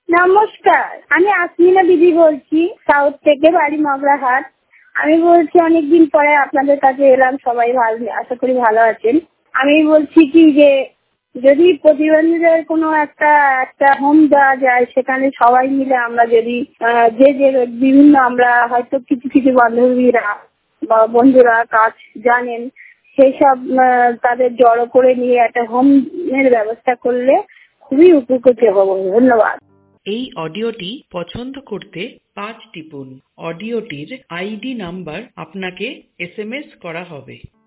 নমস্কার, আমি আসমিনা দিদি বলছি, সাউথ থেকে, বাড়ি মগরাহাট। আমি বলছি অনেকদিন পরে আপনাদের কাছে এলাম, সবাই ভালো, আশা করি ভালো আছেন। আমি বলছি কি যে যদি প্রতিবন্ধীদের কোনো একটা হোম দেওয়া যায়, সেখানে সবাই মিলে আমরা যদি যে যে বিভিন্ন আমরা হয়তো কিছু কিছু বান্ধবীরা বা বন্ধুরা কাজ জানেন, সেই সব তাদের জড়ো করে নিয়ে একটা হোমের ব্যবস্থা করলে খুবই উপকৃত হব। ধন্যবাদ। এই অডিওটি পছন্দ করতে 5 টিপুন। অডিওটির আইডি নাম্বার আপনাকে SMS করা হবে।